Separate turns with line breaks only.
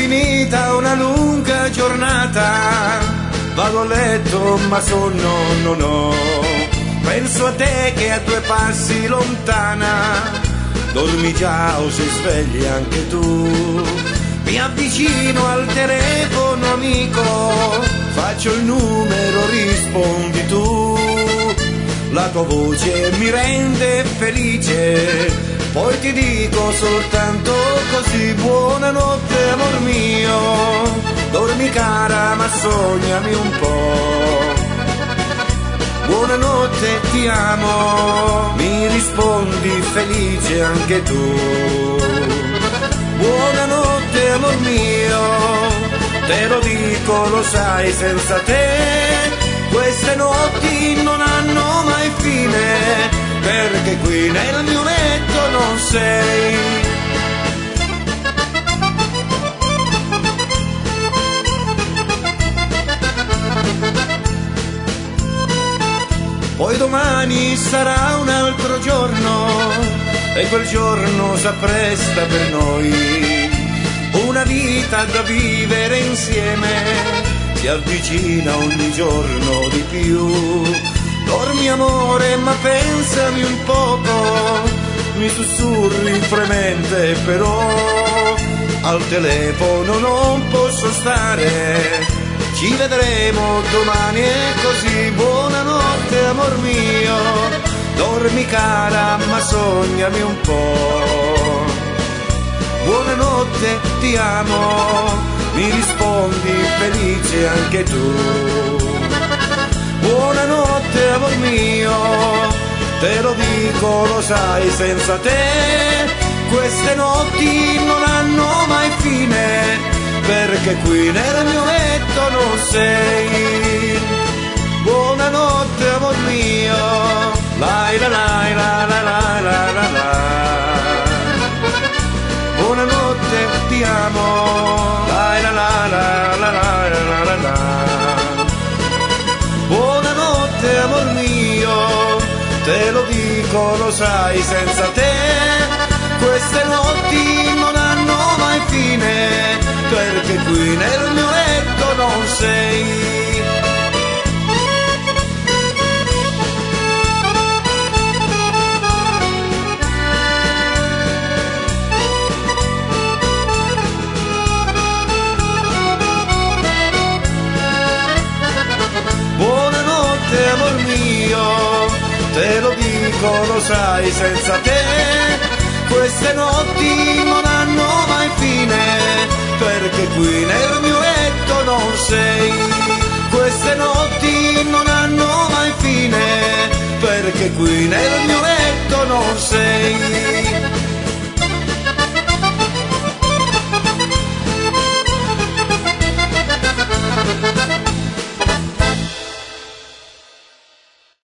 finita una lunga giornata, vado a letto ma sonno non ho. Penso a te che a 2 passi lontana, dormi già o sei svegli anche tu. Mi avvicino al telefono amico, faccio il numero, rispondi tu. La tua voce mi rende felice, poi ti dico soltanto così: buonanotte amor mio, dormi cara ma sognami un po'. Buonanotte ti amo, mi rispondi felice anche tu. Buonanotte amor mio, te lo dico lo sai, senza te queste notti non hanno mai fine, perché qui nel mio letto non sei. Poi domani sarà un altro giorno e quel giorno s'appresta per noi. Una vita da vivere insieme si avvicina ogni giorno di più. Dormi amore ma pensami un poco, mi sussurri fremente però al telefono non posso stare. Ci vedremo domani e così, buonanotte amor mio, dormi cara ma sognami un po'. Buonanotte ti amo, mi rispondi felice anche tu. Buonanotte amor mio, te lo dico lo sai, senza te queste notti non hanno mai fine, perché qui nel mio letto non sei. Buonanotte amor mio, lai la lai la la la la la la. Buonanotte ti amo, lai la la la la la la la la. Buonanotte amor mio, te lo dico lo sai, senza te queste notti non hanno mai fine, perché qui nel mio letto non sei. Buonanotte amor mio, te lo dico lo sai, senza te queste notti non hanno mai fine, perché qui nel mio letto non sei. Queste notti non hanno mai fine, perché qui nel mio letto non sei.